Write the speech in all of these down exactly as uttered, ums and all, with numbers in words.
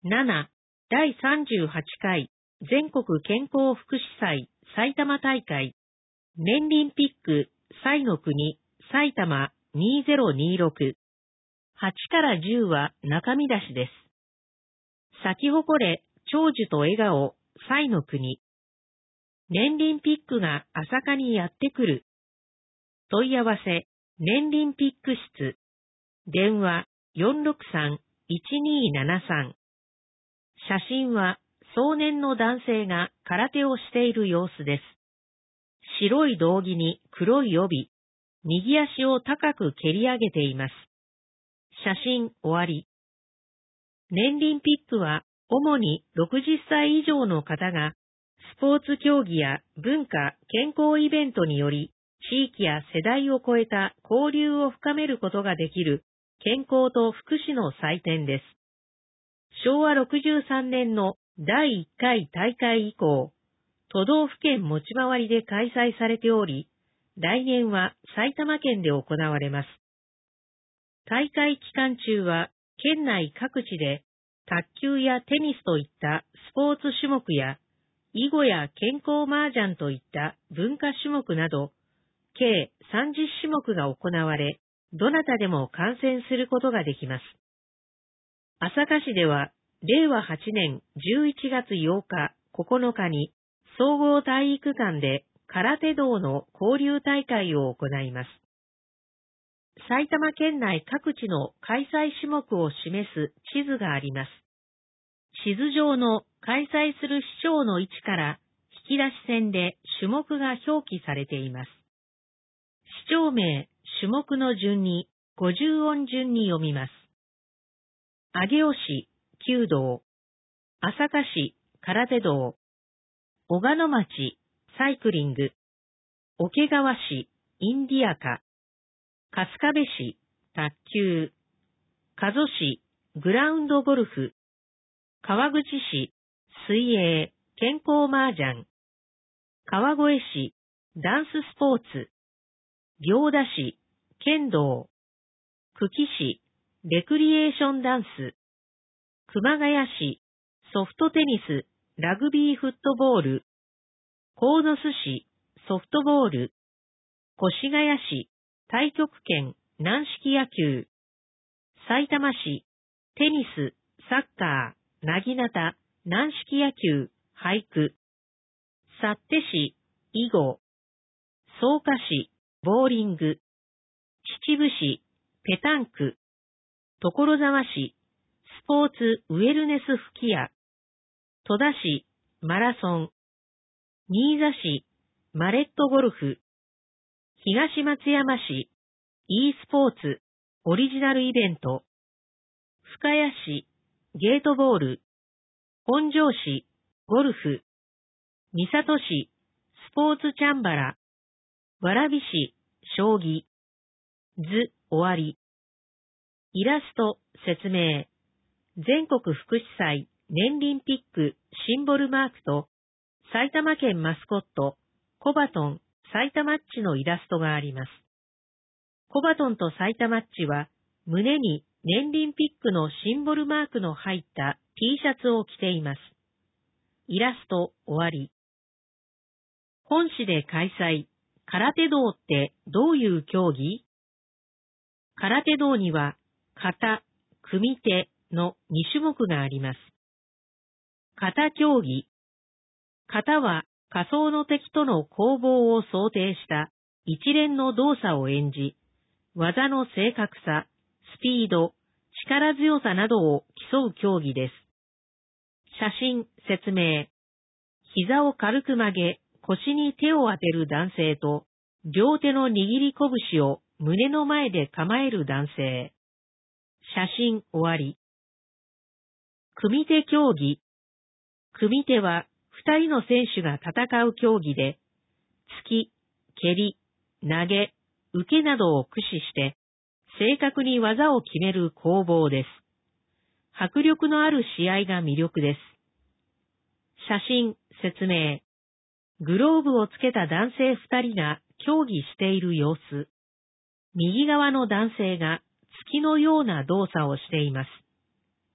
なな、だいさんじゅうはちかい全国健康福祉祭埼玉大会年輪ピック彩の国埼玉にせんにじゅうろく。はちからじゅうは中見出しです。咲き誇れ長寿と笑顔彩の国。年輪ピックが朝霞にやってくる。問い合わせ年輪ピック室。電話 よんろくさん いちにーななさん。写真は壮年の男性が空手をしている様子です。白い道着に黒い帯、右足を高く蹴り上げています。写真終わり。年輪ピックは主にろくじゅっさい以上の方がスポーツ競技や文化、健康イベントにより地域や世代を超えた交流を深めることができる健康と福祉の祭典です。しょうわろくじゅうさんねんのだいいっかい大会以降、都道府県持ち回りで開催されており、来年は埼玉県で行われます。大会期間中は県内各地で卓球やテニスといったスポーツ種目や囲碁や健康麻雀といった文化種目など計さんじゅっしゅもくが行われ、どなたでも観戦することができます。朝霞市ではれいわはちねんじゅういちがつようか、ここのかに総合体育館で空手道の交流大会を行います。埼玉県内各地の開催種目を示す地図があります。地図上の開催する市町の位置から引き出し線で種目が表記されています。市町名、種目の順にごじゅうおん順に読みます。上尾市、弓道、朝霞市、空手道、小鹿野町、サイクリング、桶川市、インディアカ、春日部市、卓球、加須市、グラウンドゴルフ、川口市、水泳、健康麻雀、川越市、ダンススポーツ、行田市、剣道、久喜市、レクリエーションダンス、熊谷市、ソフトテニス、ラグビーフットボール、鴻巣市、ソフトボール、越谷市、太極拳、軟式野球、さいたま市、テニス、サッカー、なぎなた、軟式野球、俳句、幸手市、囲碁、草加市、ボーリング、秩父市、ペタンク、所沢市、スポーツウェルネス吹き矢、戸田市、マラソン、新座市、マレットゴルフ、東松山市、e スポーツ、オリジナルイベント、深谷市、ゲートボール、本庄市、ゴルフ、三郷市、スポーツチャンバラ、蕨市、将棋、図、終わり。イラスト、説明。全国福祉祭、年輪ピック、シンボルマークと、埼玉県マスコット、コバトン、埼玉っちのイラストがあります。コバトンと埼玉っちは、胸に年輪ピックのシンボルマークの入った T シャツを着ています。イラスト、終わり。本市で開催、空手道ってどういう競技？空手道には、形、組手のにしゅもくがあります。形競技。形は仮想の敵との攻防を想定した一連の動作を演じ、技の正確さ、スピード、力強さなどを競う競技です。写真、説明。膝を軽く曲げ、腰に手を当てる男性と、両手の握り拳を胸の前で構える男性。写真終わり。組手競技。組手は二人の選手が戦う競技で、突き、蹴り、投げ、受けなどを駆使して、正確に技を決める攻防です。迫力のある試合が魅力です。写真、説明。グローブをつけた男性二人が競技している様子。右側の男性が突きのような動作をしています。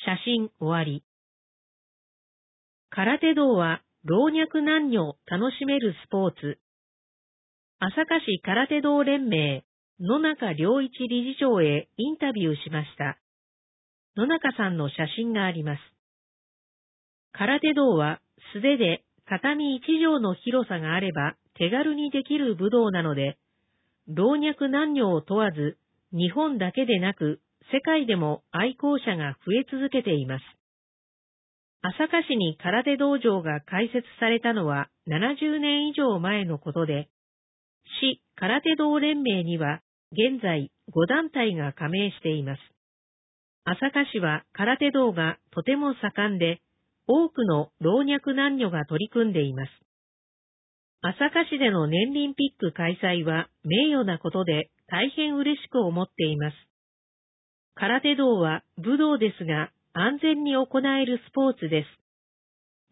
写真終わり。空手道は老若男女楽しめるスポーツ。朝霞市空手道連盟、野中良一理事長へインタビューしました。野中さんの写真があります。空手道は素手で畳一畳の広さがあれば手軽にできる武道なので、老若男女を問わず、日本だけでなく世界でも愛好者が増え続けています。朝霞市に空手道場が開設されたのはななじゅうねん以上前のことで、市空手道連盟には現在ご団体が加盟しています。朝霞市は空手道がとても盛んで、多くの老若男女が取り組んでいます。朝霞市での年輪ピック開催は名誉なことで大変嬉しく思っています。空手道は武道ですが安全に行えるスポーツです。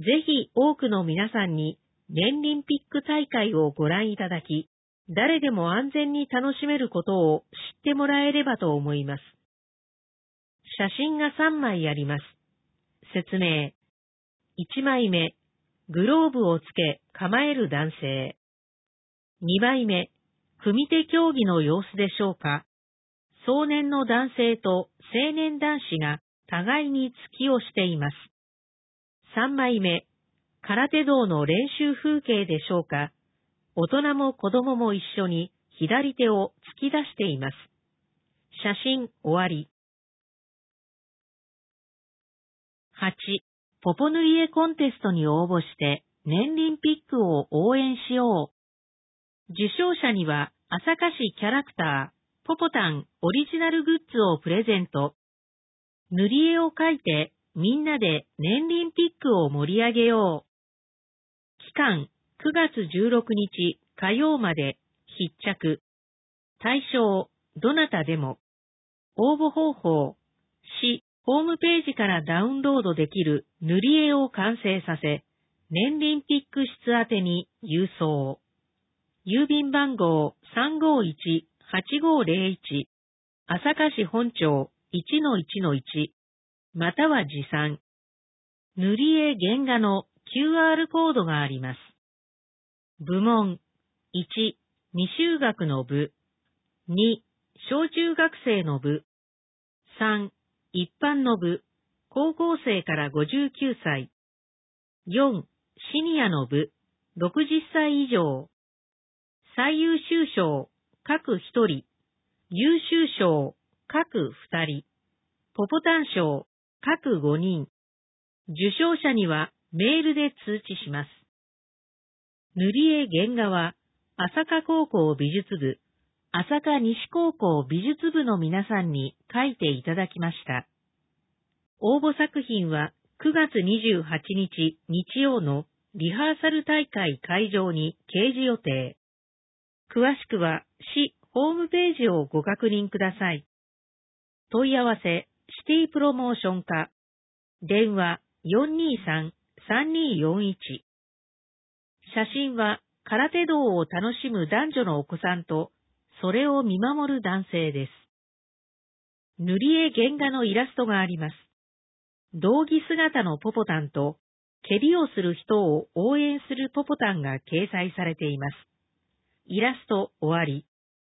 ぜひ多くの皆さんに年輪ピック大会をご覧いただき、誰でも安全に楽しめることを知ってもらえればと思います。写真がさんまいあります。説明。いちまいめ、グローブをつけ構える男性。にまいめ、組手競技の様子でしょうか。壮年の男性と青年男子が互いに突きをしています。さんまいめ、空手道の練習風景でしょうか。大人も子供も一緒に左手を突き出しています。写真終わり。はち. ポポ塗り絵コンテストに応募して年輪ピックを応援しよう。受賞者には朝霞市キャラクター、ポポタンオリジナルグッズをプレゼント。塗り絵を描いてみんなで年輪ピックを盛り上げよう。期間くがつじゅうろくにち火曜まで必着。対象どなたでも。応募方法、市ホームページからダウンロードできる塗り絵を完成させ、年輪ピック室宛てに郵送。郵便番号 さんごいちはちごぜろいち 朝霞市本町 いちのいちのいち または持参。塗り絵原画の キューアール コードがあります。部門いち、未就学の部。に、小中学生の部。さん、一般の部、高校生からごじゅうきゅうさい。よん、シニアの部、ろくじゅっさい以上。最優秀賞、各一人。優秀賞、各二人。ポポタン賞、各ごにん。受賞者にはメールで通知します。塗り絵原画は、朝霞高校美術部、朝霞西高校美術部の皆さんに書いていただきました。応募作品はくがつにじゅうはちにち日曜のリハーサル大会会場に掲示予定。詳しくは市ホームページをご確認ください。問い合わせシティプロモーション課電話 よんにーさん さんにーよんいち。写真は空手道を楽しむ男女のお子さんとそれを見守る男性です。塗り絵原画のイラストがあります。道着姿のポポタンと、蹴りをする人を応援するポポタンが掲載されています。イラスト終わり。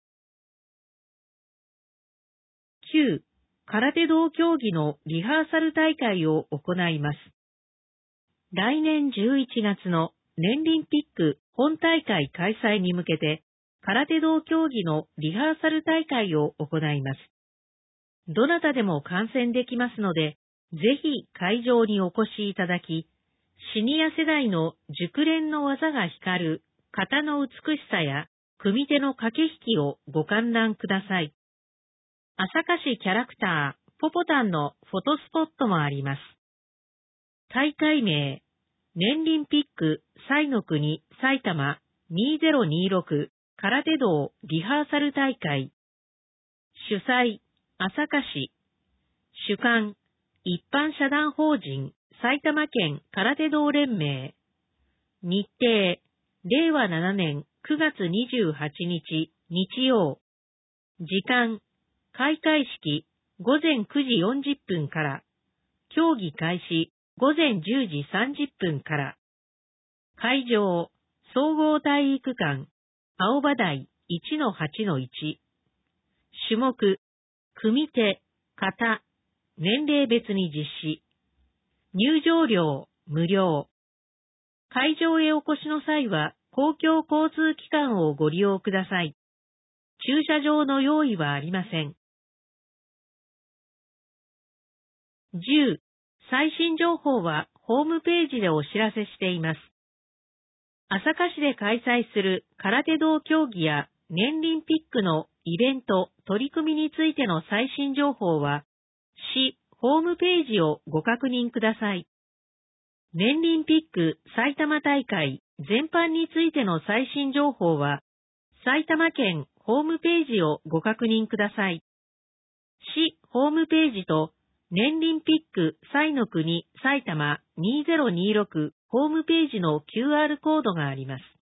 きゅう. 空手道競技のリハーサル大会を行います。来年じゅういちがつの年輪ピック本大会開催に向けて、空手道競技のリハーサル大会を行います。どなたでも観戦できますので、ぜひ会場にお越しいただき、シニア世代の熟練の技が光る型の美しさや組手の駆け引きをご観覧ください。朝霞市キャラクター、ポポタンのフォトスポットもあります。大会名、年輪ピック彩の国埼玉にせんにじゅうろく空手道リハーサル大会。主催、朝霞市。主管、一般社団法人埼玉県空手道連盟。日程、れいわななねんくがつにじゅうはちにち日曜。時間、開会式午前くじよんじゅっぷんから。 競技開始ごぜんじゅうじさんじゅっぷんから。会場、総合体育館、青葉台 いちのはちのいち。種目、組手、形、年齢別に実施。入場料、無料。会場へお越しの際は、公共交通機関をご利用ください。駐車場の用意はありません。じゅう. 最新情報はホームページでお知らせしています。朝霞市で開催する空手道競技や年輪ピックのイベント、取り組みについての最新情報は、市ホームページをご確認ください。年輪ピック埼玉大会全般についての最新情報は、埼玉県ホームページをご確認ください。市ホームページと年輪ピック彩の国埼玉にせんにじゅうろくホームページの キューアール コードがあります。